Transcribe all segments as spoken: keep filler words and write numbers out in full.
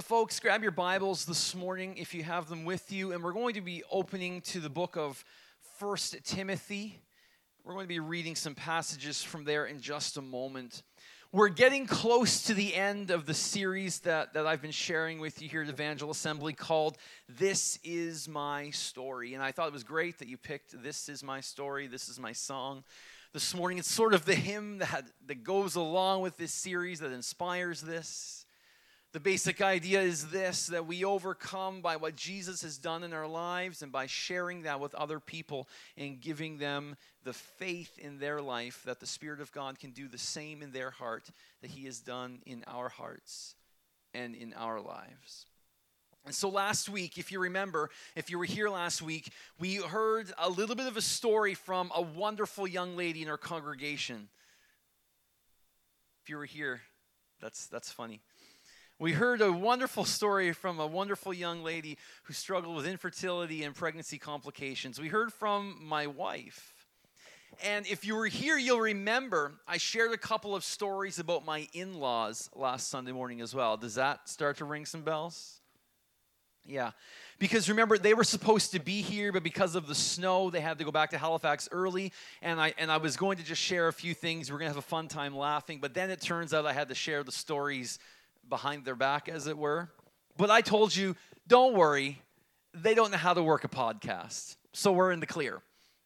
folks, grab your Bibles this morning if you have them with you, and we're going to be opening to the book of First Timothy. We're going to be reading some passages from there in just a moment. We're getting close to the end of the series that, that I've been sharing with you here at Evangel Assembly called This Is My Story. And I thought it was great that you picked This Is My Story, This Is My Song. This morning, it's sort of the hymn that, that goes along with this series that inspires this. The basic idea is this, that we overcome by what Jesus has done in our lives and by sharing that with other people and giving them the faith in their life that the Spirit of God can do the same in their heart that He has done in our hearts and in our lives. And so last week, if you remember, if you were here last week, we heard a little bit of a story from a wonderful young lady in our congregation. If you were here, that's that's funny. We heard a wonderful story from a wonderful young lady who struggled with infertility and pregnancy complications. We heard from my wife. And if you were here, you'll remember I shared a couple of stories about my in-laws last Sunday morning as well. Does that start to ring some bells? Yeah. Because remember, they were supposed to be here, but because of the snow, they had to go back to Halifax early. And I and I was going to just share a few things. We're going to have a fun time laughing. But then it turns out I had to share the stories behind their back, as it were. But I told you, don't worry, they don't know how to work a podcast. So we're in the clear.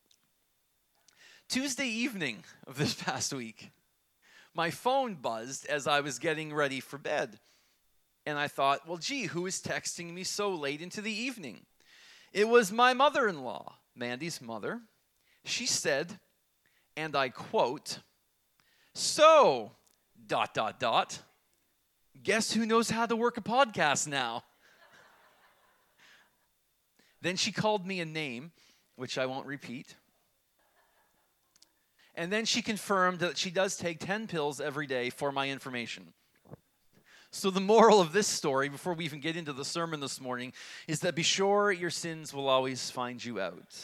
Tuesday evening of this past week, my phone buzzed as I was getting ready for bed. And I thought, well, gee, who is texting me so late into the evening? It was my mother-in-law, Mandy's mother. She said, and I quote, so, dot, dot, dot, guess who knows how to work a podcast now? Then she called me a name, which I won't repeat. And then she confirmed that she does take ten pills every day for my information. So the moral of this story, before we even get into the sermon this morning, is that be sure your sins will always find you out.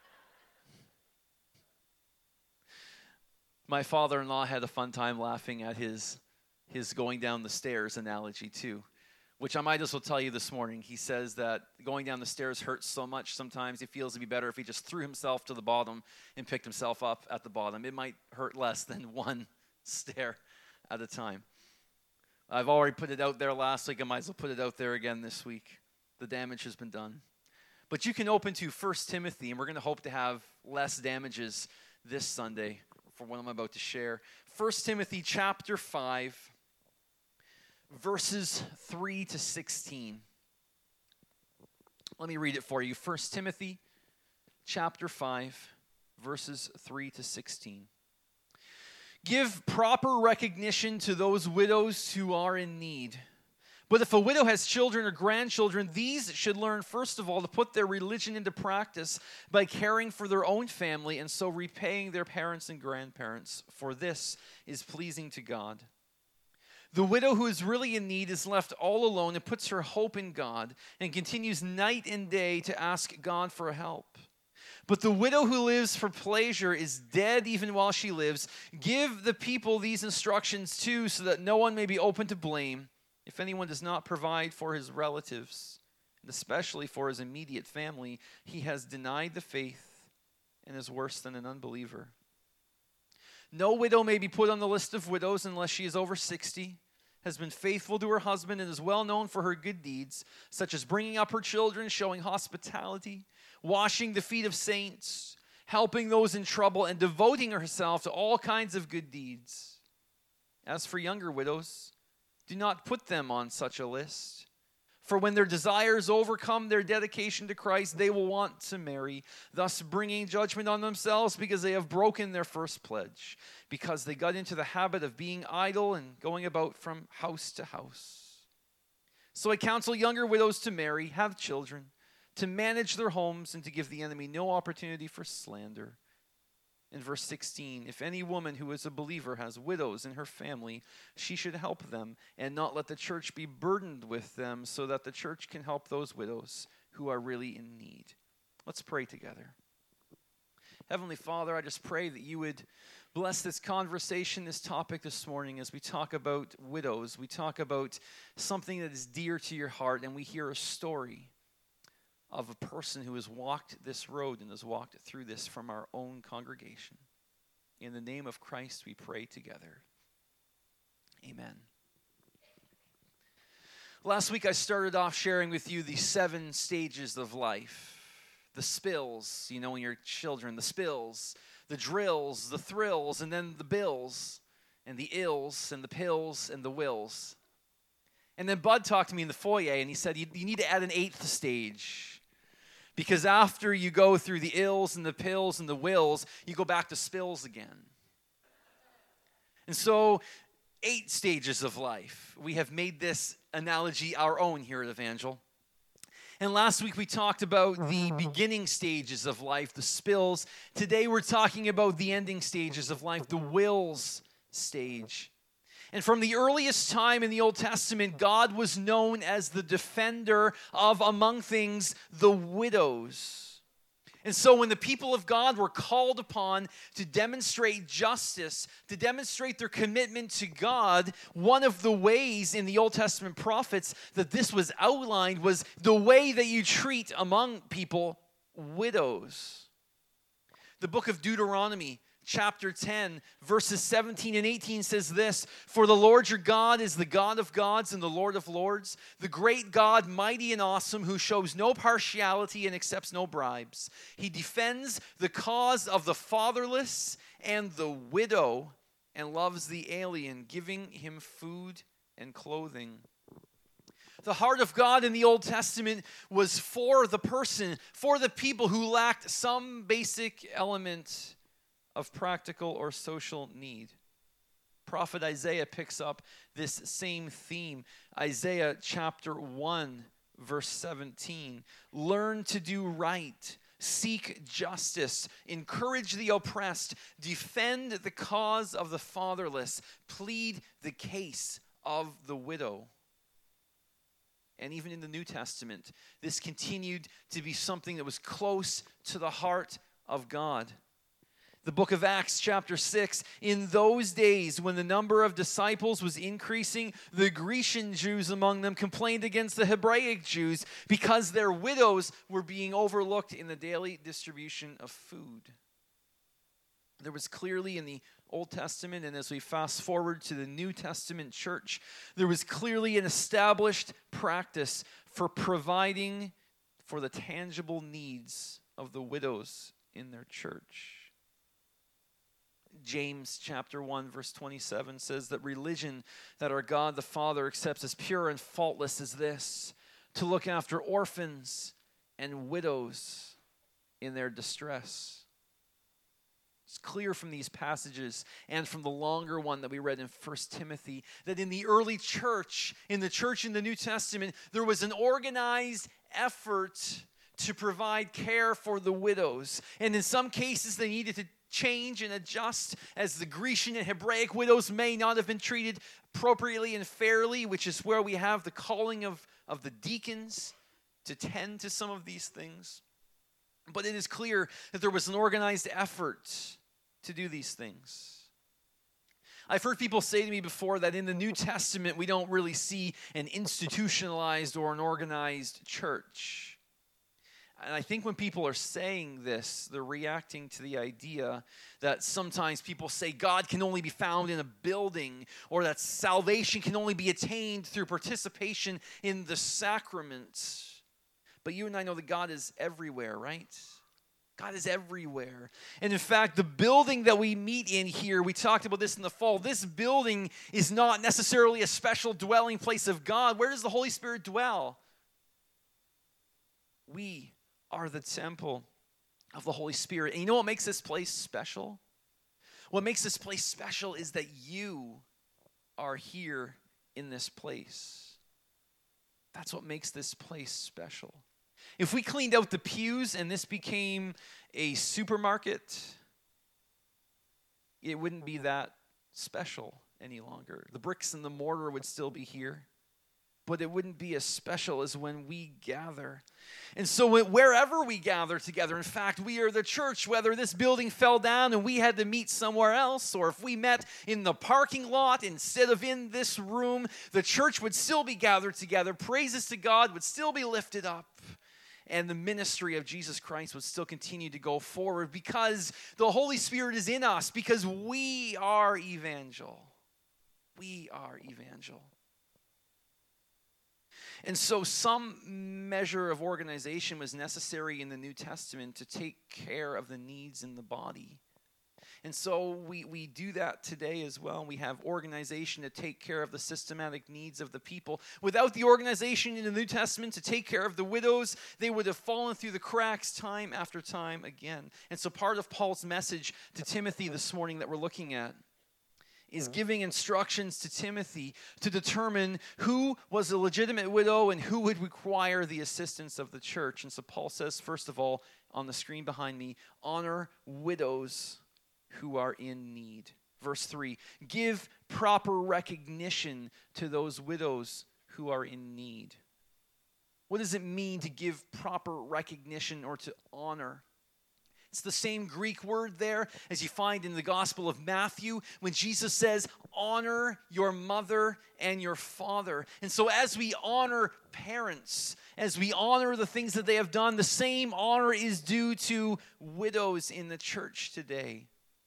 My father-in-law had a fun time laughing at his his going down the stairs analogy too, which I might as well tell you this morning. He says that going down the stairs hurts so much sometimes he feels it'd be better if he just threw himself to the bottom and picked himself up at the bottom. It might hurt less than one stair at a time. I've already put it out there last week. I might as well put it out there again this week. The damage has been done. But you can open to First Timothy, and we're going to hope to have less damages this Sunday for what I'm about to share. First Timothy chapter five, verses three to sixteen. Let me read it for you. First Timothy chapter five, verses three to sixteen. Give proper recognition to those widows who are in need. But if a widow has children or grandchildren, these should learn, first of all, to put their religion into practice by caring for their own family and so repaying their parents and grandparents, for this is pleasing to God. The widow who is really in need is left all alone and puts her hope in God and continues night and day to ask God for help. But the widow who lives for pleasure is dead even while she lives. Give the people these instructions too, so that no one may be open to blame if anyone does not provide for his relatives, and especially for his immediate family. He has denied the faith and is worse than an unbeliever. No widow may be put on the list of widows unless she is over sixty, has been faithful to her husband, and is well known for her good deeds, such as bringing up her children, showing hospitality, washing the feet of saints, helping those in trouble, and devoting herself to all kinds of good deeds. As for younger widows, do not put them on such a list. For when their desires overcome their dedication to Christ, they will want to marry, thus bringing judgment on themselves because they have broken their first pledge, because they got into the habit of being idle and going about from house to house. So I counsel younger widows to marry, have children, to manage their homes, and to give the enemy no opportunity for slander. In verse sixteen, if any woman who is a believer has widows in her family, she should help them and not let the church be burdened with them, so that the church can help those widows who are really in need. Let's pray together. Heavenly Father, I just pray that you would bless this conversation, this topic this morning as we talk about widows. We talk about something that is dear to your heart, and we hear a story of a person who has walked this road and has walked through this from our own congregation. In the name of Christ, we pray together. Amen. Last week, I started off sharing with you the seven stages of life. The spills, you know, when you're children, the spills, the drills, the thrills, and then the bills, and the ills, and the pills, and the wills. And then Bud talked to me in the foyer, and he said, you, you need to add an eighth stage. Because after you go through the ills, and the pills, and the wills, you go back to spills again. And so, eight stages of life. We have made this analogy our own here at Evangel. And last week we talked about the beginning stages of life, the spills. Today we're talking about the ending stages of life, the wills stage. And from the earliest time in the Old Testament, God was known as the defender of, among things, the widows. And so when the people of God were called upon to demonstrate justice, to demonstrate their commitment to God, one of the ways in the Old Testament prophets that this was outlined was the way that you treat among people widows. The book of Deuteronomy, chapter ten, verses seventeen and eighteen says this, "For the Lord your God is the God of gods and the Lord of lords, the great God, mighty and awesome, who shows no partiality and accepts no bribes. He defends the cause of the fatherless and the widow and loves the alien, giving him food and clothing." The heart of God in the Old Testament was for the person, for the people who lacked some basic element of practical or social need. Prophet Isaiah picks up this same theme. Isaiah chapter one, verse seventeen. "Learn to do right, seek justice, encourage the oppressed, defend the cause of the fatherless, plead the case of the widow." And even in the New Testament, this continued to be something that was close to the heart of God. The book of Acts, chapter six, "In those days when the number of disciples was increasing, the Grecian Jews among them complained against the Hebraic Jews because their widows were being overlooked in the daily distribution of food." There was clearly in the Old Testament, and as we fast forward to the New Testament church, there was clearly an established practice for providing for the tangible needs of the widows in their church. James chapter one, verse twenty-seven says that religion that our God the Father accepts as pure and faultless is this, to look after orphans and widows in their distress. It's clear from these passages and from the longer one that we read in First Timothy that in the early church, in the church in the New Testament, there was an organized effort to provide care for the widows. And in some cases, they needed to change and adjust, as the Grecian and Hebraic widows may not have been treated appropriately and fairly, which is where we have the calling of, of the deacons to tend to some of these things. But it is clear that there was an organized effort to do these things. I've heard people say to me before that in the New Testament, we don't really see an institutionalized or an organized church. And I think when people are saying this, they're reacting to the idea that sometimes people say God can only be found in a building, or that salvation can only be attained through participation in the sacraments. But you and I know that God is everywhere, right? God is everywhere. And in fact, the building that we meet in here, we talked about this in the fall, this building is not necessarily a special dwelling place of God. Where does the Holy Spirit dwell? We are the temple of the Holy Spirit. And you know what makes this place special? What makes this place special is that you are here in this place. That's what makes this place special. If we cleaned out the pews and this became a supermarket, it wouldn't be that special any longer. The bricks and the mortar would still be here, but it wouldn't be as special as when we gather. And so wherever we gather together, in fact, we are the church, whether this building fell down and we had to meet somewhere else, or if we met in the parking lot instead of in this room, the church would still be gathered together. Praises to God would still be lifted up. And the ministry of Jesus Christ would still continue to go forward because the Holy Spirit is in us, because we are evangel. We are evangel. And so some measure of organization was necessary in the New Testament to take care of the needs in the body. And so we, we do that today as well. We have organization to take care of the systematic needs of the people. Without the organization in the New Testament to take care of the widows, they would have fallen through the cracks time after time again. And so part of Paul's message to Timothy this morning that we're looking at is giving instructions to Timothy to determine who was a legitimate widow and who would require the assistance of the church. And so Paul says, first of all, on the screen behind me, honor widows who are in need. Verse three, give proper recognition to those widows who are in need. What does it mean to give proper recognition or to honor? It's the same Greek word there as you find in the Gospel of Matthew when Jesus says, honor your mother and your father. And so as we honor parents, as we honor the things that they have done, the same honor is due to widows in the church today.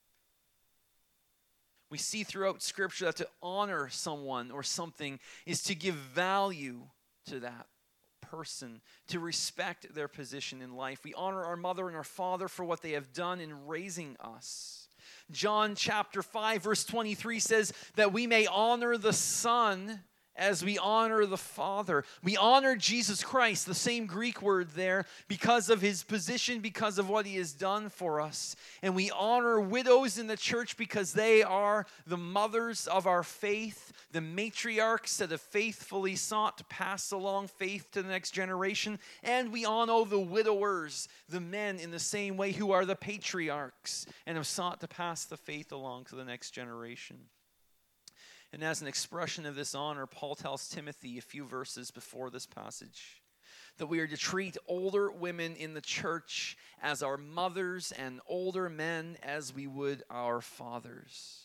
We see throughout Scripture that to honor someone or something is to give value to that person, to respect their position in life. We honor our mother and our father for what they have done in raising us. John chapter five verse twenty-three says that we may honor the Son as we honor the Father. We honor Jesus Christ, the same Greek word there, because of his position, because of what he has done for us. And we honor widows in the church because they are the mothers of our faith, the matriarchs that have faithfully sought to pass along faith to the next generation. And we honor the widowers, the men in the same way who are the patriarchs and have sought to pass the faith along to the next generation. And as an expression of this honor, Paul tells Timothy a few verses before this passage that we are to treat older women in the church as our mothers and older men as we would our fathers.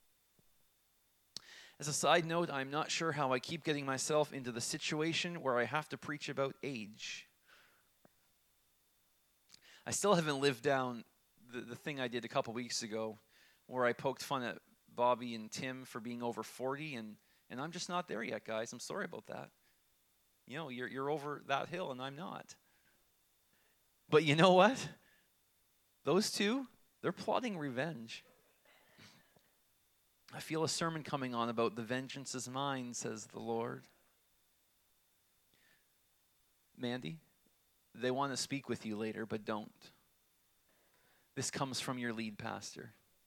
As a side note, I'm not sure how I keep getting myself into the situation where I have to preach about age. I still haven't lived down the, the thing I did a couple weeks ago where I poked fun at Bobby and Tim for being over forty, and, and I'm just not there yet, guys. I'm sorry about that. You know, you're you're over that hill, and I'm not. But you know what? Those two, they're plotting revenge. I feel a sermon coming on about the vengeance is mine, says the Lord. Mandy, they want to speak with you later, but don't. This comes from your lead pastor.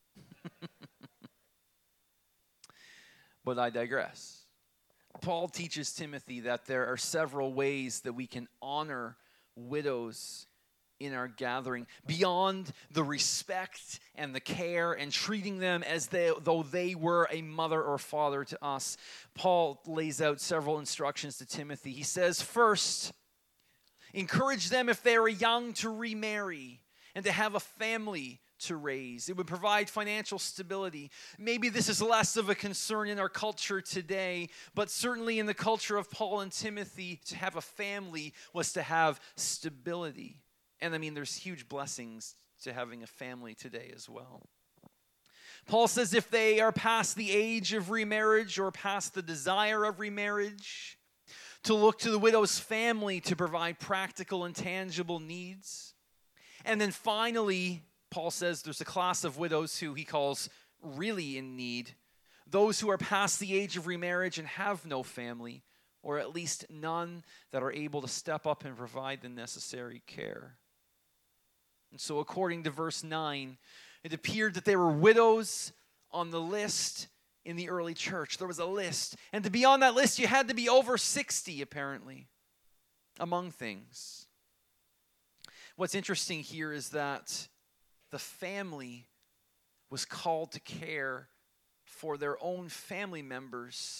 But I digress. Paul teaches Timothy that there are several ways that we can honor widows in our gathering, beyond the respect and the care and treating them as they, though they were a mother or father to us. Paul lays out several instructions to Timothy. He says, first, encourage them if they are young to remarry and to have a family to raise. It would provide financial stability. Maybe this is less of a concern in our culture today, but certainly in the culture of Paul and Timothy, to have a family was to have stability. And I mean, there's huge blessings to having a family today as well. Paul says if they are past the age of remarriage or past the desire of remarriage, to look to the widow's family to provide practical and tangible needs. And then finally, Paul says there's a class of widows who he calls really in need, those who are past the age of remarriage and have no family, or at least none that are able to step up and provide the necessary care. And so according to verse nine, it appeared that there were widows on the list in the early church. There was a list. And to be on that list, you had to be over sixty, apparently, among things. What's interesting here is that the family was called to care for their own family members,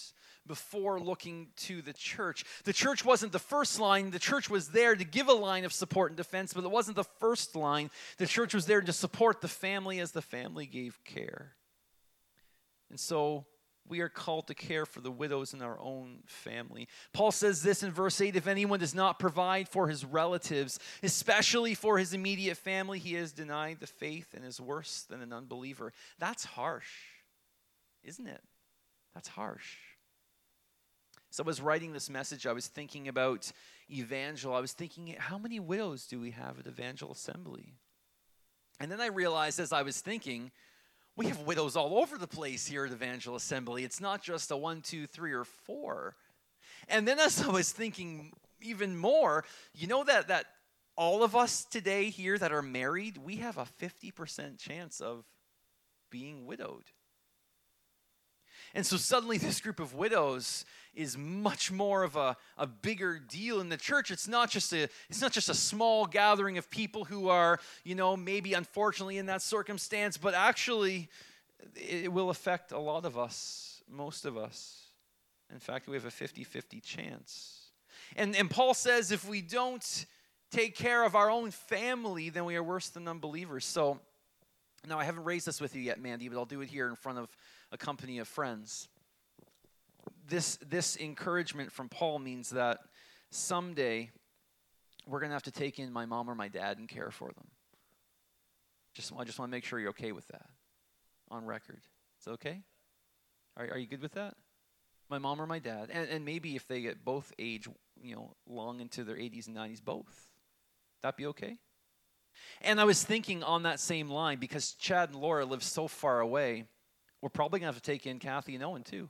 before looking to the church. The church wasn't the first line. The church was there to give a line of support and defense, but it wasn't the first line. The church was there to support the family as the family gave care. And so we are called to care for the widows in our own family. Paul says this in verse eight, if anyone does not provide for his relatives, especially for his immediate family, he has denied the faith and is worse than an unbeliever. That's harsh, isn't it? That's harsh. So I was writing this message, I was thinking about Evangel. I was thinking, how many widows do we have at Evangel Assembly? And then I realized as I was thinking, we have widows all over the place here at Evangel Assembly. It's not just a one, two, three, or four. And then as I was thinking even more, you know that, that all of us today here that are married, we have a fifty percent chance of being widowed. And so suddenly this group of widows is much more of a, a bigger deal in the church. It's not just a it's not just a small gathering of people who are, you know, maybe unfortunately in that circumstance, but actually it will affect a lot of us, most of us. In fact, we have a fifty-fifty chance. And, and Paul says if we don't take care of our own family, then we are worse than unbelievers. So now I haven't raised this with you yet, Mandy, but I'll do it here in front of a company of friends. This this encouragement from Paul means that someday we're going to have to take in my mom or my dad and care for them. Just I just want to make sure you're okay with that on record. Is that okay? Are, are you good with that? My mom or my dad, and, and maybe if they get both age, you know, long into their eighties and nineties, both. That be okay? And I was thinking on that same line, because Chad and Laura live so far away, we're probably going to have to take in Kathy and Owen too.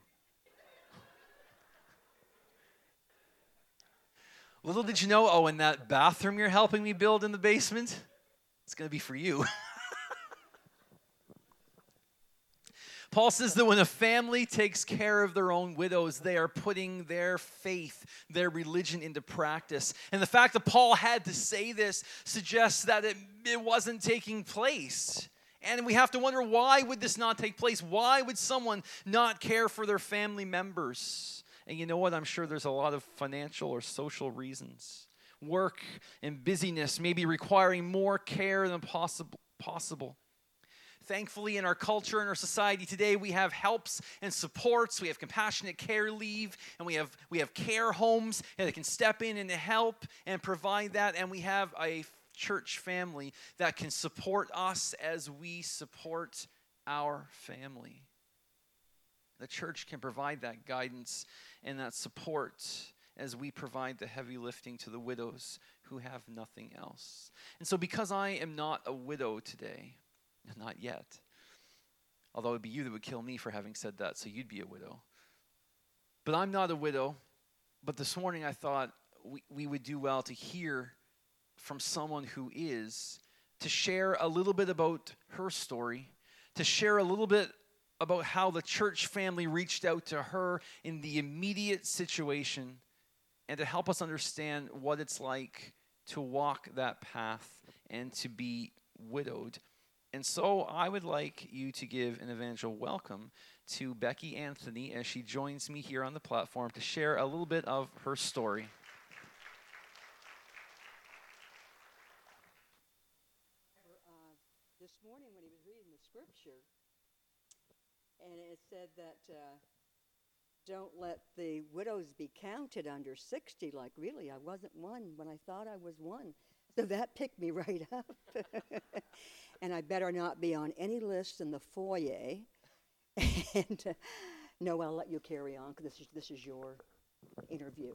Little did you know, Owen, that bathroom you're helping me build in the basement, it's going to be for you. Paul says that when a family takes care of their own widows, they are putting their faith, their religion into practice. And the fact that Paul had to say this suggests that it, it wasn't taking place. And we have to wonder, why would this not take place? Why would someone not care for their family members? And you know what? I'm sure there's a lot of financial or social reasons. Work and busyness may be requiring more care than possible. possible. Thankfully, in our culture and our society today, we have helps and supports. We have compassionate care leave, and we have we have care homes that can step in and help and provide that. And we have a church family that can support us as we support our family. The church can provide that guidance and that support as we provide the heavy lifting to the widows who have nothing else. And so because I am not a widow today, not yet, although it would be you that would kill me for having said that, so you'd be a widow. But I'm not a widow, but this morning I thought we, we would do well to hear from someone who is, to share a little bit about her story, to share a little bit about how the church family reached out to her in the immediate situation, and to help us understand what it's like to walk that path and to be widowed. And so I would like you to give an evangel welcome to Becky Anthony as she joins me here on the platform to share a little bit of her story. Uh, this morning when he was reading the scripture, and it said that uh, don't let the widows be counted under sixty, like really I wasn't one when I thought I was one. So that picked me right up. And I better not be on any list in the foyer. And uh, no, I'll let you carry on, because this is, this is your interview.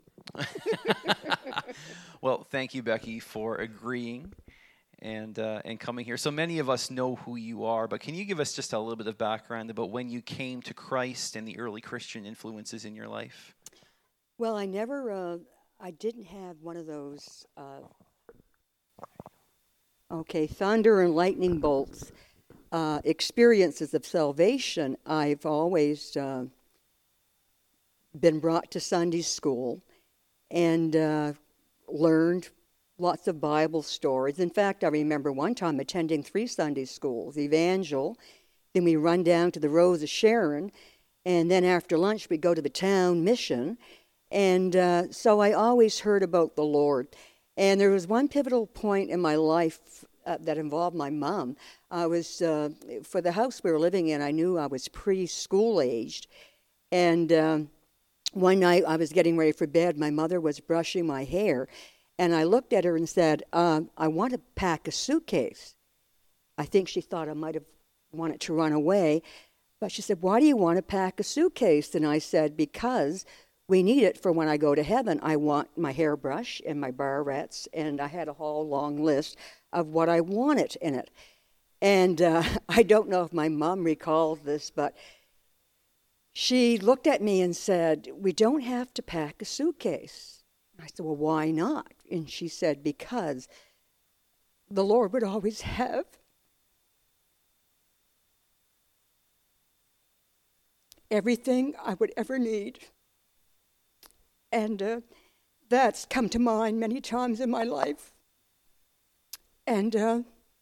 Well, thank you, Becky, for agreeing and uh, and coming here. So many of us know who you are, but can you give us just a little bit of background about when you came to Christ and the early Christian influences in your life? Well, I never, uh, I didn't have one of those... Uh, Okay, thunder and lightning bolts, uh, experiences of salvation. I've always uh, been brought to Sunday school and uh, learned lots of Bible stories. In fact, I remember one time attending three Sunday schools, Evangel, then we run down to the Rose of Sharon, And then after lunch, we'd go to the town mission. And uh, so I always heard about the Lord. And there was one pivotal point in my life uh, that involved my mom. I was, uh, for the house we were living in, I knew I was preschool aged. And um, one night I was getting ready for bed. My mother was brushing my hair. And I looked at her and said, uh, I want to pack a suitcase. I think she thought I might have wanted to run away. But she said, why do you want to pack a suitcase? And I said, because we need it for when I go to heaven. I want my hairbrush and my barrettes, and I had a whole long list of what I wanted in it. And uh, I don't know if my mom recalled this, but she looked at me and said, we don't have to pack a suitcase. I said, well, why not? And she said, because the Lord would always have everything I would ever need. And uh, that's come to mind many times in my life. And uh,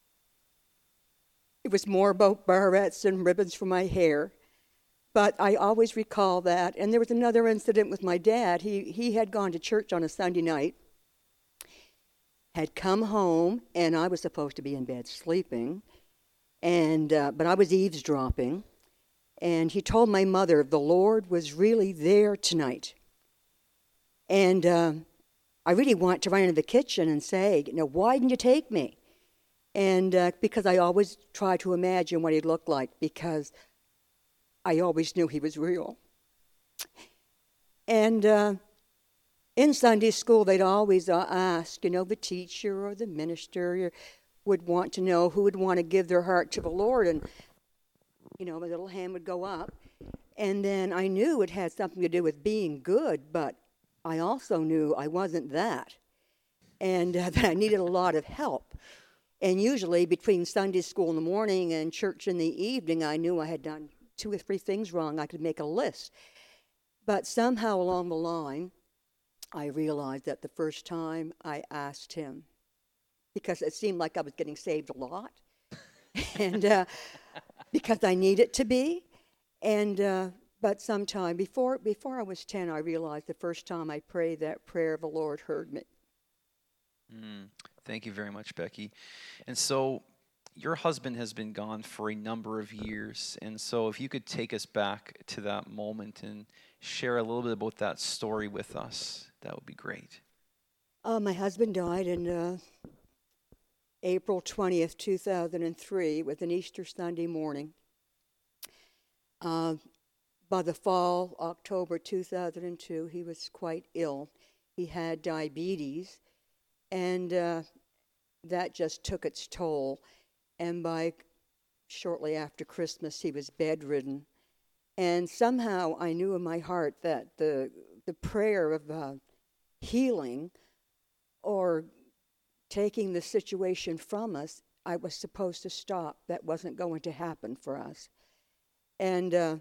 it was more about barrettes and ribbons for my hair. But I always recall that. And there was another incident with my dad. He, he had gone to church on a Sunday night, had come home, and I was supposed to be in bed sleeping, and uh, but I was eavesdropping. And he told my mother the Lord was really there tonight. And uh, I really want to run into the kitchen and say, you know, why didn't you take me? And uh, because I always try to imagine what he'd look like, because I always knew he was real. And uh, in Sunday school, they'd always uh, ask, you know, the teacher or the minister would want to know who would want to give their heart to the Lord. And, you know, my little hand would go up. And then I knew it had something to do with being good, but I also knew I wasn't that, and uh, that I needed a lot of help. And usually between Sunday school in the morning and church in the evening, I knew I had done two or three things wrong. I could make a list. But somehow along the line, I realized that the first time I asked him, because it seemed like I was getting saved a lot, and uh, because I needed to be, and uh, but sometime before before I was ten, I realized the first time I prayed that prayer, the Lord heard me. Mm, thank you very much, Becky. And so your husband has been gone for a number of years, and so if you could take us back to that moment and share a little bit about that story with us, that would be great. Uh, my husband died in uh, April twentieth, two thousand three, with an Easter Sunday morning. Uh, by the fall, October two thousand two, he was quite ill. He had diabetes, and uh, that just took its toll. And by shortly after Christmas, he was bedridden. And somehow I knew in my heart that the the prayer of uh, healing or taking the situation from us, I was supposed to stop. That wasn't going to happen for us. And uh,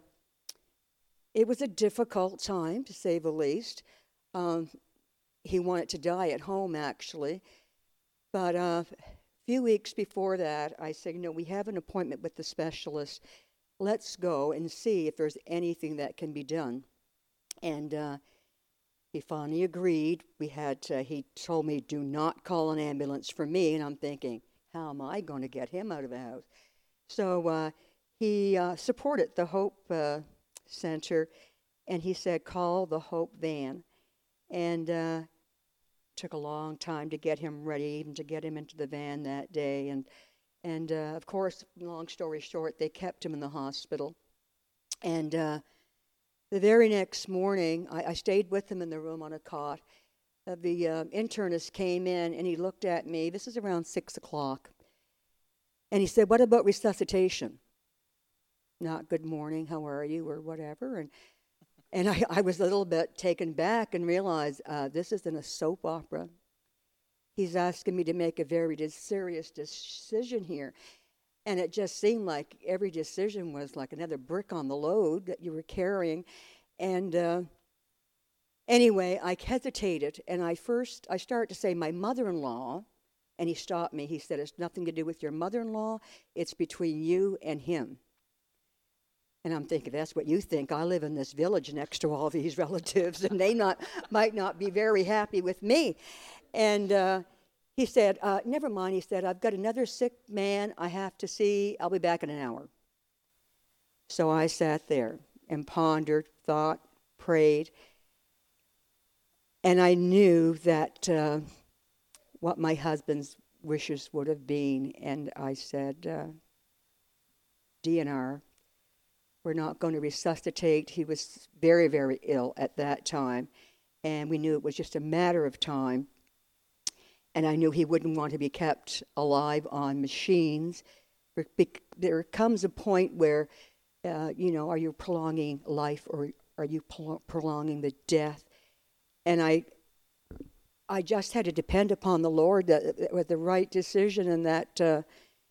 it was a difficult time, to say the least. Um, he wanted to die at home, actually. But uh, a few weeks before that, I said, you know, we have an appointment with the specialist. Let's go and see if there's anything that can be done. And uh, he finally agreed. We had to, he told me, do not call an ambulance for me. And I'm thinking, how am I going to get him out of the house? So uh, he uh, supported the Hope uh, Center, and he said, call the Hope van. And uh, took a long time to get him ready, even to get him into the van that day. And, and uh, of course, long story short, they kept him in the hospital. And uh, the very next morning, I, I stayed with him in the room on a cot. Uh, the uh, internist came in, and he looked at me. This is around six o'clock. And he said, what about resuscitation? Not good morning, how are you, or whatever. And and I, I was a little bit taken back and realized uh, this isn't a soap opera. He's asking me to make a very dis- serious decision here. And it just seemed like every decision was like another brick on the load that you were carrying. And uh, anyway, I hesitated. And I first, I started to say, my mother-in-law, and he stopped me. He said, it's nothing to do with your mother-in-law. It's between you and him. And I'm thinking, that's what you think. I live in this village next to all these relatives, and they not might not be very happy with me. And uh, he said, uh, never mind. He said, I've got another sick man I have to see. I'll be back in an hour. So I sat there and pondered, thought, prayed. And I knew that uh, what my husband's wishes would have been. And I said, uh, D N R, we're not going to resuscitate. He was very, very ill at that time. And we knew it was just a matter of time. And I knew he wouldn't want to be kept alive on machines. There comes a point where, uh, you know, are you prolonging life or are you prolonging the death? And I I just had to depend upon the Lord that it was the right decision and that uh,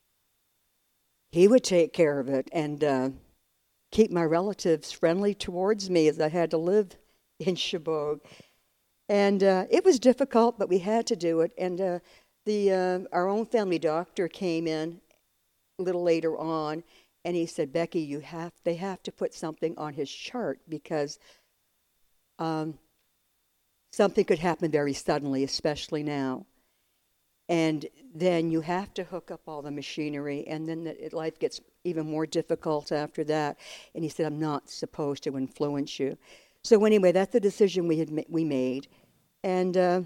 he would take care of it and uh, keep my relatives friendly towards me as I had to live in Cheboag. And uh, it was difficult, but we had to do it. And uh, the uh, our own family doctor came in a little later on, and he said, Becky, you have they have to put something on his chart because um, something could happen very suddenly, especially now. And then you have to hook up all the machinery, and then the, life gets even more difficult after that. And he said, I'm not supposed to influence you. So anyway, that's the decision we had ma- we made. And uh,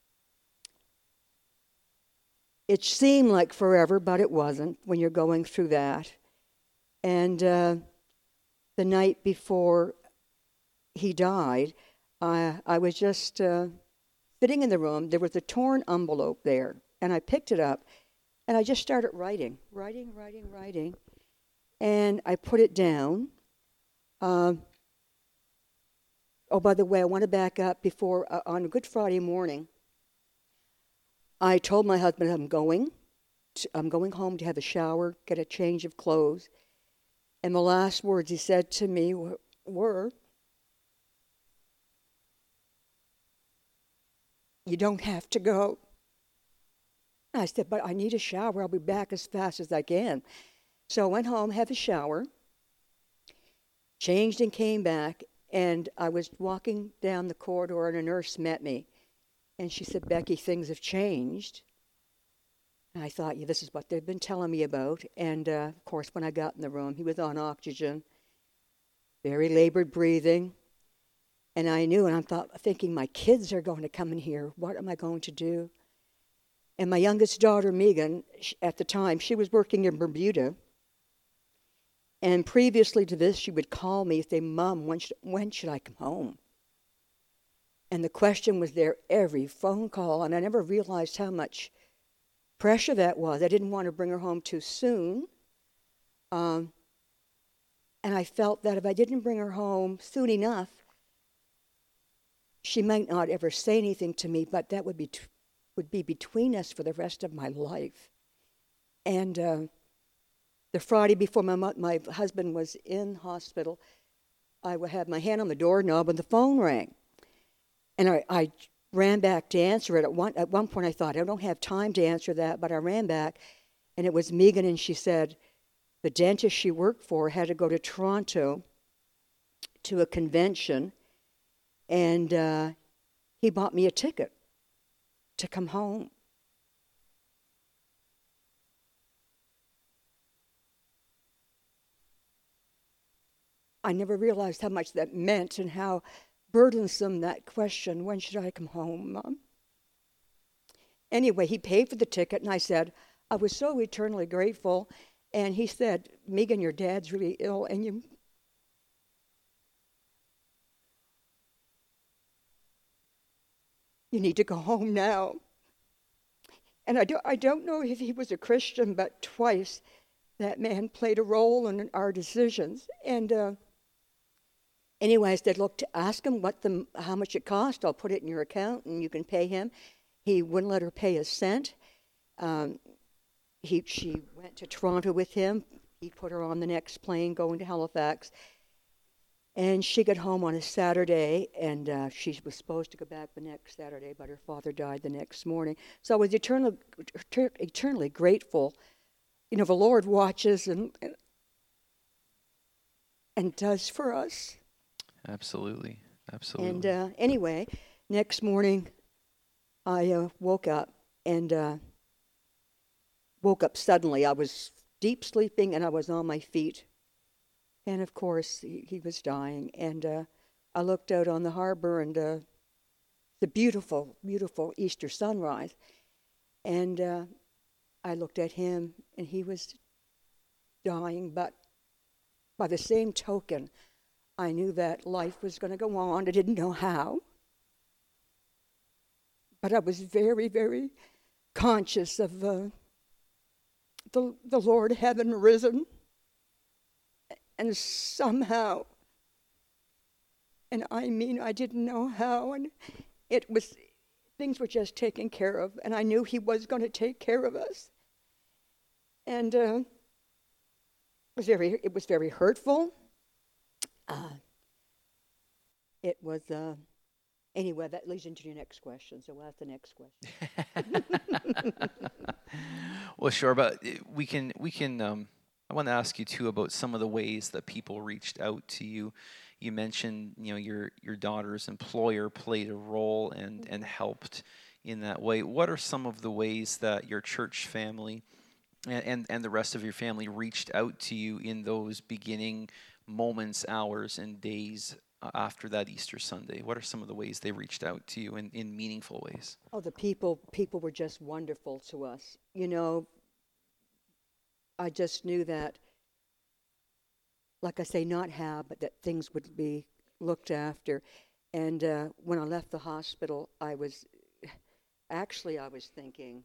it seemed like forever, but it wasn't when you're going through that. And uh, the night before he died, I, I was just uh, sitting in the room. There was a torn envelope there. And I picked it up, and I just started writing, writing, writing, writing. And I put it down. Um, oh, by the way, I want to back up before, uh, on Good Friday morning, I told my husband I'm going. To, I'm going home to have a shower, get a change of clothes. And the last words he said to me were, were you don't have to go. I said, but I need a shower. I'll be back as fast as I can. So I went home, had a shower, changed and came back, and I was walking down the corridor, and a nurse met me. And she said, Becky, things have changed. And I thought, yeah, this is what they've been telling me about. And, uh, of course, when I got in the room, he was on oxygen, very labored breathing. And I knew, and I'm thought, thinking, my kids are going to come in here. What am I going to do? And my youngest daughter, Megan, at the time, she was working in Bermuda. And previously to this, she would call me and say, Mom, when should, when should I come home? And the question was there every phone call. And I never realized how much pressure that was. I didn't want to bring her home too soon. Um, and I felt that if I didn't bring her home soon enough, she might not ever say anything to me, but that would be t- would be between us for the rest of my life. And uh, the Friday before my mo- my husband was in hospital, I had my hand on the doorknob and the phone rang. And I, I ran back to answer it. At one, at one point I thought, I don't have time to answer that, but I ran back, and it was Megan, and she said the dentist she worked for had to go to Toronto to a convention, and uh, he bought me a ticket to come home. I never realized how much that meant and how burdensome that question, when should I come home, Mom? Anyway, he paid for the ticket, and I said, I was so eternally grateful. And he said, Megan, your dad's really ill, and you you need to go home now. And I, do, I don't know if he was a Christian, but twice that man played a role in our decisions. And uh, anyway, I said, look, to ask him what the how much it cost. I'll put it in your account, and you can pay him. He wouldn't let her pay a cent. Um, he she went to Toronto with him. He put her on the next plane going to Halifax. And she got home on a Saturday, and uh, she was supposed to go back the next Saturday, but her father died the next morning. So I was eternally, eternally grateful. You know, the Lord watches, and, and and does for us. Absolutely. Absolutely. And uh, anyway, next morning, I uh, woke up and uh, woke up suddenly. I was deep sleeping and I was on my feet. And of course, he, he was dying. And uh, I looked out on the harbor and uh, the beautiful, beautiful Easter sunrise. And uh, I looked at him and he was dying. But by the same token, I knew that life was going to go on. I didn't know how. But I was very, very conscious of uh, the, the Lord having risen. And somehow, and I mean, I didn't know how, and it was, things were just taken care of, and I knew he was going to take care of us. And uh, it was very, it was very hurtful. Uh, it was, uh, anyway, that leads into your next question, so we'll ask the next question. Well, sure, but we can, we can, um, I want to ask you too about some of the ways that people reached out to you. You mentioned, you know, your your daughter's employer played a role and and helped in that way. What are some of the ways that your church family and and, and the rest of your family reached out to you in those beginning moments, hours, and days uh, after that Easter Sunday? What are some of the ways they reached out to you in, in meaningful ways? Oh, the people people were just wonderful to us. You know, I just knew that, like I say, not how, but that things would be looked after. And uh, when I left the hospital, I was, actually I was thinking,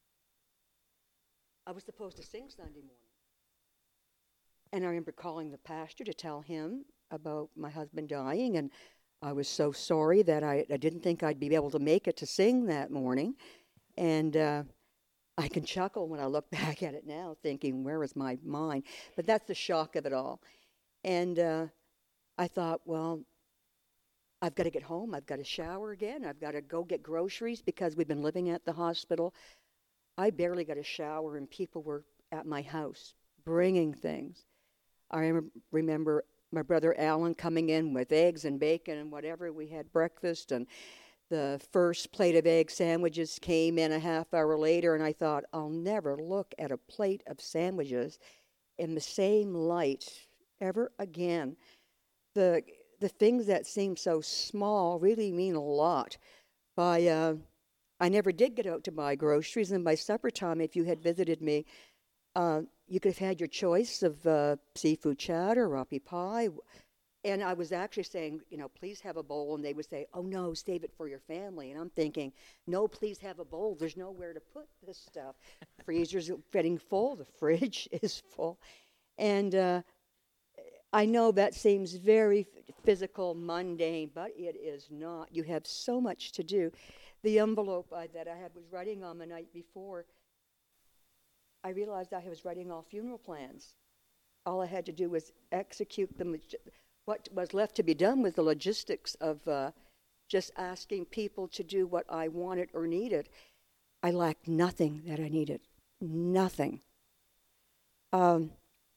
I was supposed to sing Sunday morning. And I remember calling the pastor to tell him about my husband dying, and I was so sorry that I, I didn't think I'd be able to make it to sing that morning. And uh, I can chuckle when I look back at it now, thinking, where is my mind? But that's the shock of it all. And uh, I thought, well, I've got to get home. I've got to shower again. I've got to go get groceries because we've been living at the hospital. I barely got a shower, and people were at my house bringing things. I rem- remember my brother Alan coming in with eggs and bacon and whatever. We had breakfast, and the first plate of egg sandwiches came in a half hour later, and I thought, I'll never look at a plate of sandwiches in the same light ever again. The the things that seem so small really mean a lot. By uh, I never did get out to buy groceries, and by supper time, if you had visited me, uh, you could have had your choice of uh, seafood chowder, rapi pie. And I was actually saying, you know, please have a bowl. And they would say, oh, no, save it for your family. And I'm thinking, no, please have a bowl. There's nowhere to put this stuff. Freezer's getting full. The fridge is full. And uh, I know that seems very physical, mundane, but it is not. You have so much to do. The envelope I, that I had was writing on the night before, I realized I was writing all funeral plans. All I had to do was execute them. What was left to be done was the logistics of uh, just asking people to do what I wanted or needed. I lacked nothing that I needed, nothing. Um,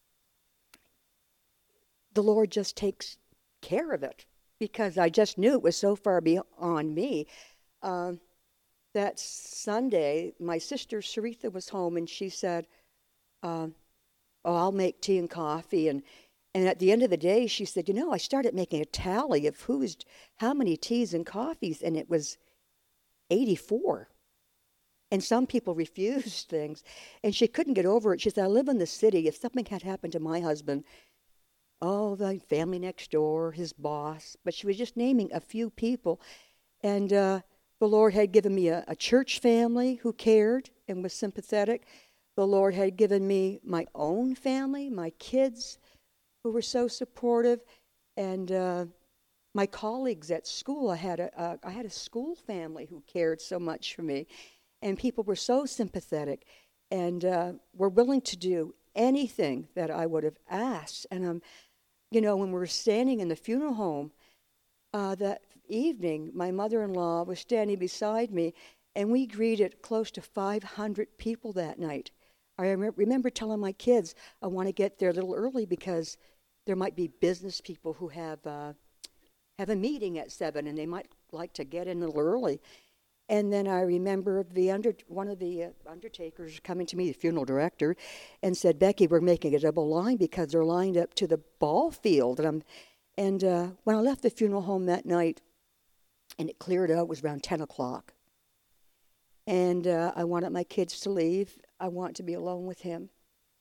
the Lord just takes care of it because I just knew it was so far beyond me. Um, that Sunday, my sister Saritha was home, and she said, uh, oh, I'll make tea and coffee, and And at the end of the day, she said, you know, I started making a tally of who's, how many teas and coffees, and it was eighty-four. And some people refused things, and she couldn't get over it. She said, I live in the city. If something had happened to my husband, oh, the family next door, his boss. But she was just naming a few people. And uh, the Lord had given me a, a church family who cared and was sympathetic. The Lord had given me my own family, my kids, who were so supportive, and uh, my colleagues at school. I had a uh, I had a school family who cared so much for me, and people were so sympathetic, and uh, were willing to do anything that I would have asked. And um, you know, when we were standing in the funeral home uh, that evening, my mother-in-law was standing beside me, and we greeted close to five hundred people that night. I rem- remember telling my kids, I want to get there a little early because there might be business people who have uh, have a meeting at seven, and they might like to get in a little early. And then I remember the under one of the uh, undertakers coming to me, the funeral director, and said, "Becky, we're making a double line because they're lined up to the ball field." And I'm, and uh, when I left the funeral home that night, and it cleared out, it was around ten o'clock. And uh, I wanted my kids to leave. I want to be alone with him.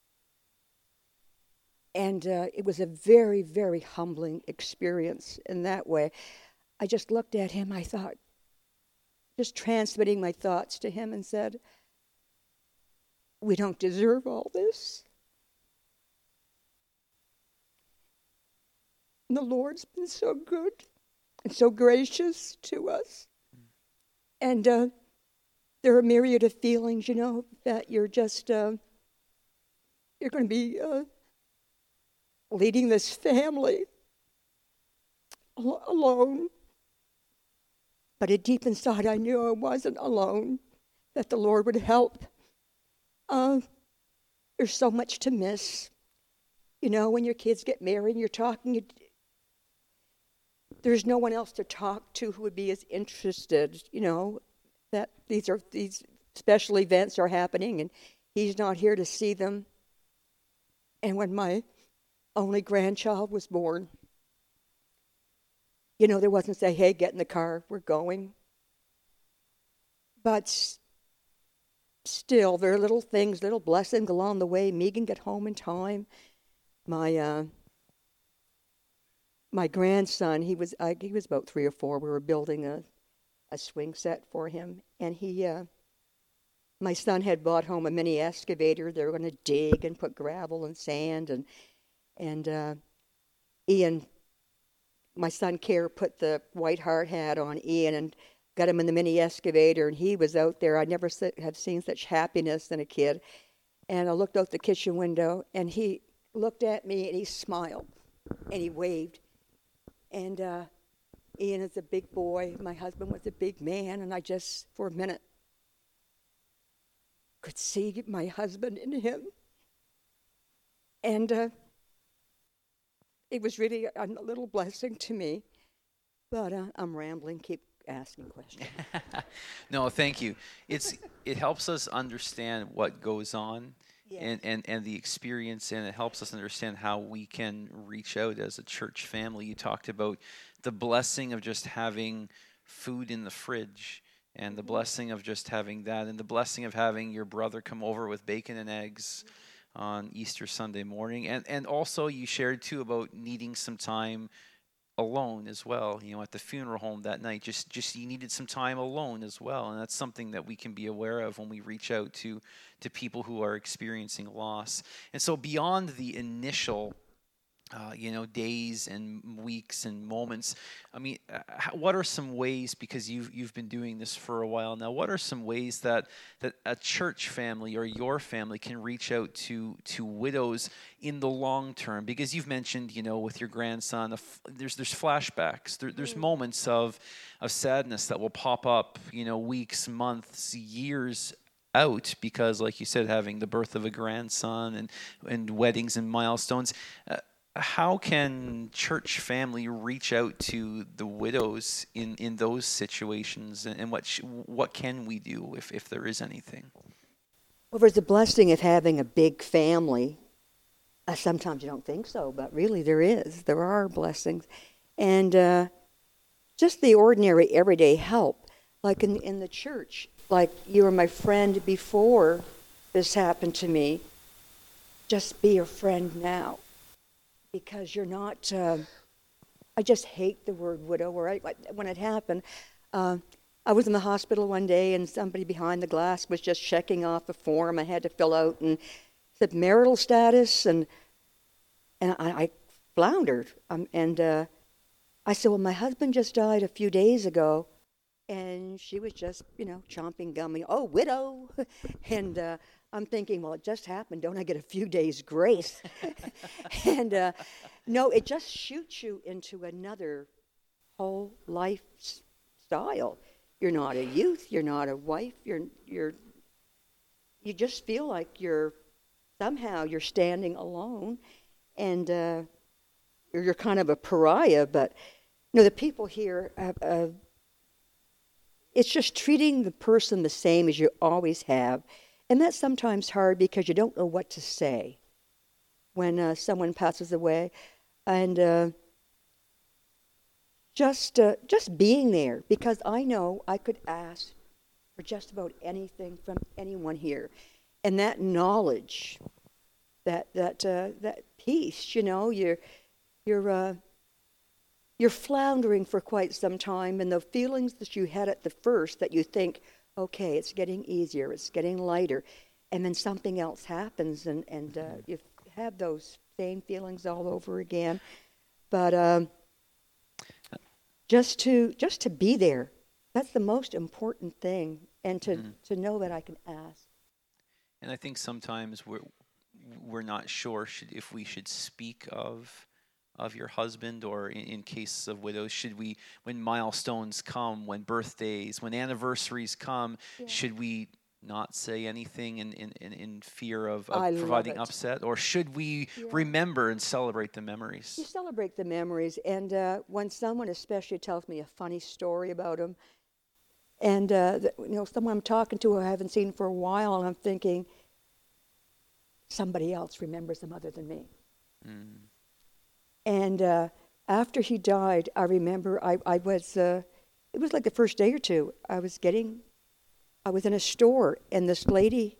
And uh, it was a very, very humbling experience in that way. I just looked at him, I thought, just transmitting my thoughts to him, and said, "We don't deserve all this. And the Lord's been so good and so gracious to us." And uh, there are a myriad of feelings, you know, that you're just, uh, you're going to be uh, leading this family al- alone. But deep inside, I knew I wasn't alone, that the Lord would help. Uh, there's so much to miss. You know, when your kids get married and you're talking, you, there's no one else to talk to who would be as interested, you know, that these are these special events are happening and he's not here to see them. And when my only grandchild was born, you know, there wasn't say, "Hey, get in the car, we're going." But s- still, there are little things, little blessings along the way. Megan got home in time. My uh, my grandson, he was uh, he was about three or four. We were building a, a swing set for him, and he, uh, my son had brought home a mini excavator. They were going to dig and put gravel and sand, and and uh, Ian. My son, Kerr, put the white hard hat on Ian and got him in the mini excavator, and he was out there. I never se- have seen such happiness in a kid. And I looked out the kitchen window, and he looked at me, and he smiled, and he waved. And uh, Ian is a big boy. My husband was a big man, and I just, for a minute, could see my husband in him. And uh, it was really a little blessing to me, but uh, I'm rambling. Keep asking questions. No, thank you. It's it helps us understand what goes on, Yes. and, and, and the experience, and it helps us understand how we can reach out as a church family. You talked about the blessing of just having food in the fridge, and the blessing of just having that, and the blessing of having your brother come over with bacon and eggs on Easter Sunday morning. And and also you shared too about needing some time alone as well, you know, at the funeral home that night. Just just you needed some time alone as well. And that's something that we can be aware of when we reach out to to people who are experiencing loss. And so beyond the initial Uh, you know, days and weeks and moments. I mean, uh, how, what are some ways, because you've you've been doing this for a while now, what are some ways that that a church family or your family can reach out to to widows in the long term? Because you've mentioned, you know, with your grandson, a f- there's there's flashbacks, there, there's moments of of sadness that will pop up, you know, weeks, months, years out, because, like you said, having the birth of a grandson and and weddings and milestones. Uh, How can church family reach out to the widows in, in those situations, and, and what sh- what can we do if, if there is anything? Well, there's a blessing of having a big family. Uh, sometimes you don't think so, but really there is. There are blessings. And uh, just the ordinary, everyday help, like in, in the church. Like you were my friend before this happened to me. Just be a friend now. Because you're not, uh, I just hate the word widow. Or I, when it happened, uh, I was in the hospital one day and somebody behind the glass was just checking off a form I had to fill out and said marital status, and and I, I floundered. Um, and uh, I said, well, my husband just died a few days ago. And she was just, you know, chomping gum. Oh, widow. And uh, I'm thinking, well, it just happened. Don't I get a few days grace? And uh, no, it just shoots you into another whole lifestyle. You're not a youth. You're not a wife. You're you're. You just feel like you're somehow you're standing alone, and uh, you're kind of a pariah, but you know the people here, have, uh, it's just treating the person the same as you always have, and that's sometimes hard because you don't know what to say when uh, someone passes away, and uh, just uh, just being there, because I know I could ask for just about anything from anyone here, and that knowledge, that that uh, that peace, you know, you're you're uh, you're floundering for quite some time, and the feelings that you had at the first, that you think, okay, it's getting easier, it's getting lighter, and then something else happens, and and uh, you have those same feelings all over again. But um, just to just to be there, that's the most important thing, and to, Mhm. to know that I can ask. And I think sometimes we're we're not sure should, if we should speak of of your husband, or in, in cases of widows, should we, when milestones come, when birthdays, when anniversaries come, Yeah. should we not say anything in, in, in, in fear of, of I love providing it. upset, or should we Yeah. remember and celebrate the You memories? celebrate the memories, and uh, when someone especially tells me a funny story about him, and uh, th- you know, someone I'm talking to who I haven't seen for a while, and I'm thinking, somebody else remembers him other than me. Mm. And uh, after he died, I remember I, I was, uh, it was like the first day or two, I was getting, I was in a store, and this lady,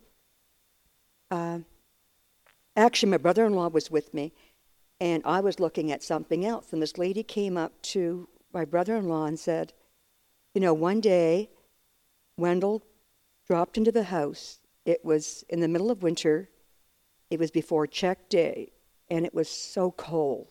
uh, actually my brother-in-law was with me, and I was looking at something else, and this lady came up to my brother-in-law and said, you know, one day, Wendell dropped into the house. It was in the middle of winter. It was before check day, and it was so cold.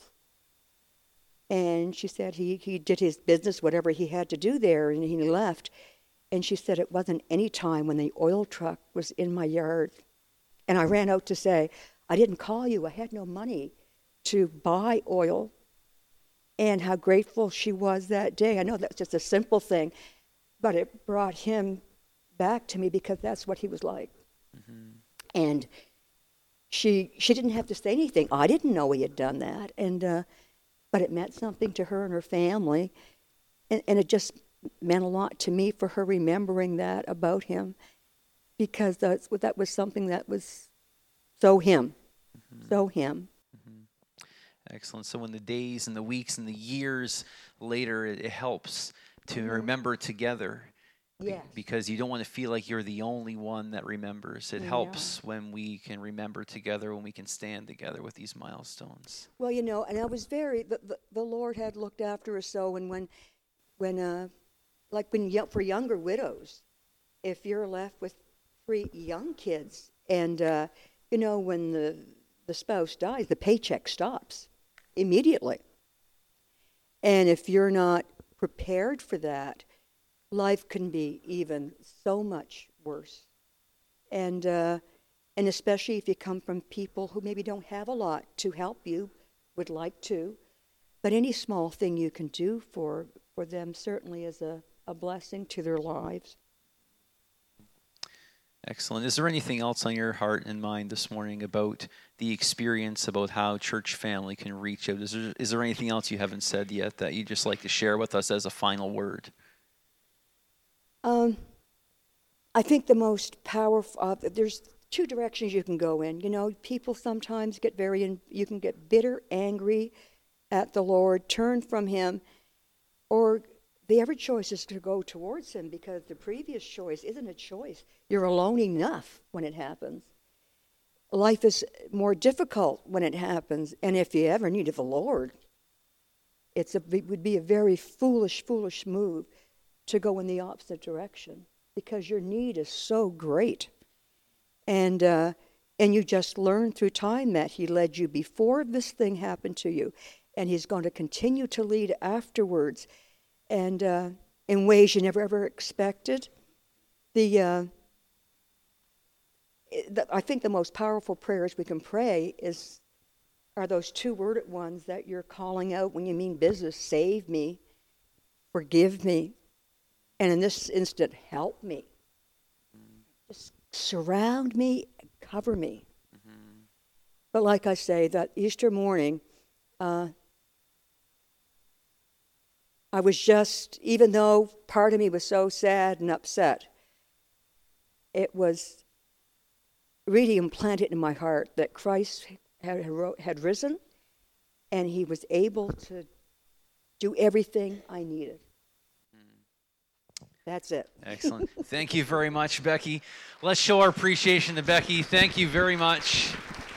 And she said he, he did his business, whatever he had to do there, and he left. And she said it wasn't any time when the oil truck was in my yard. And I ran out to say, I didn't call you. I had no money to buy oil. And how grateful she was that day. I know that's just a simple thing, but it brought him back to me because that's what he was like. Mm-hmm. And she she didn't have to say anything. I didn't know he had done that, and uh, but it meant something to her and her family, and, and it just meant a lot to me for her remembering that about him, because that's, that was something that was so him, mm-hmm. so him. Mm-hmm. Excellent. So when the days and the weeks and the years later, it, it helps to mm-hmm. remember together. Yes. Because you don't want to feel like you're the only one that remembers. It yeah. helps when we can remember together, when we can stand together with these milestones. Well, you know, and I was very, the, the, the Lord had looked after us so, and when, when uh, like when for younger widows, if you're left with three young kids, and, uh, you know, when the, the spouse dies, the paycheck stops immediately. And if you're not prepared for that, life can be even so much worse. And uh, and especially if you come from people who maybe don't have a lot to help you, would like to, but any small thing you can do for, for them certainly is a, a blessing to their lives. Excellent. Is there anything else on your heart and mind this morning about the experience, about how church family can reach out? Is there, is there anything else you haven't said yet that you'd just like to share with us as a final word? Um, I think the most powerful, uh, there's two directions you can go in. You know, people sometimes get very, in, you can get bitter, angry at the Lord, turn from Him, or the other choice is to go towards Him, because the previous choice isn't a choice. You're alone enough when it happens. Life is more difficult when it happens, and if you ever needed the Lord, it's a, it would be a very foolish, foolish move to go in the opposite direction, because your need is so great. And uh, and you just learn through time that He led you before this thing happened to you, and He's going to continue to lead afterwards, and uh, in ways you never ever expected. The, uh, the I think the most powerful prayers we can pray is are those two worded ones that you're calling out when you mean business: save me, forgive me, and in this instant, help me. Mm-hmm. Just surround me, and cover me. Mm-hmm. But like I say, that Easter morning, uh, I was just, even though part of me was so sad and upset, it was really implanted in my heart that Christ had, had risen, and he was able to do everything I needed. That's it. Excellent. Thank you very much, Becky. Let's show our appreciation to Becky. Thank you very much.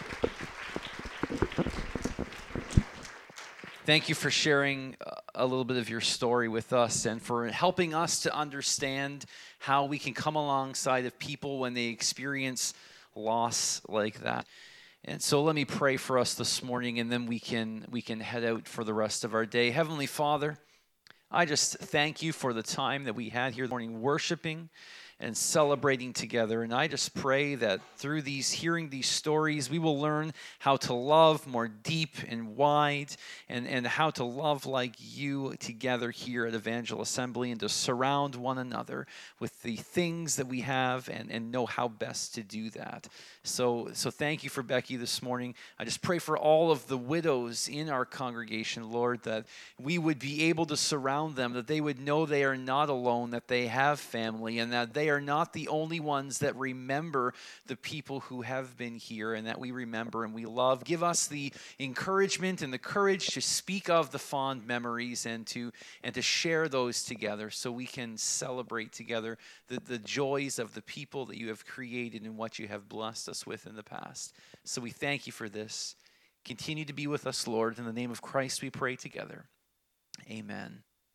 Thank you for sharing a little bit of your story with us and for helping us to understand how we can come alongside of people when they experience loss like that. And so let me pray for us this morning, and then we can we can head out for the rest of our day. Heavenly Father, I just thank you for the time that we had here this morning worshiping and celebrating together. And I just pray that through these, hearing these stories, we will learn how to love more deep and wide, and, and how to love like you together here at Evangel Assembly, and to surround one another with the things that we have, and, and know how best to do that. So, so thank you for Becky this morning. I just pray for all of the widows in our congregation, Lord, that we would be able to surround them, that they would know they are not alone, that they have family, and that they are not the only ones that remember the people who have been here, and that we remember and we love. Give us the encouragement and the courage to speak of the fond memories, and to and to share those together, so we can celebrate together the, the joys of the people that you have created and what you have blessed us with in the past. So we thank you for this. Continue to be with us, Lord. In the name of Christ we pray together. Amen.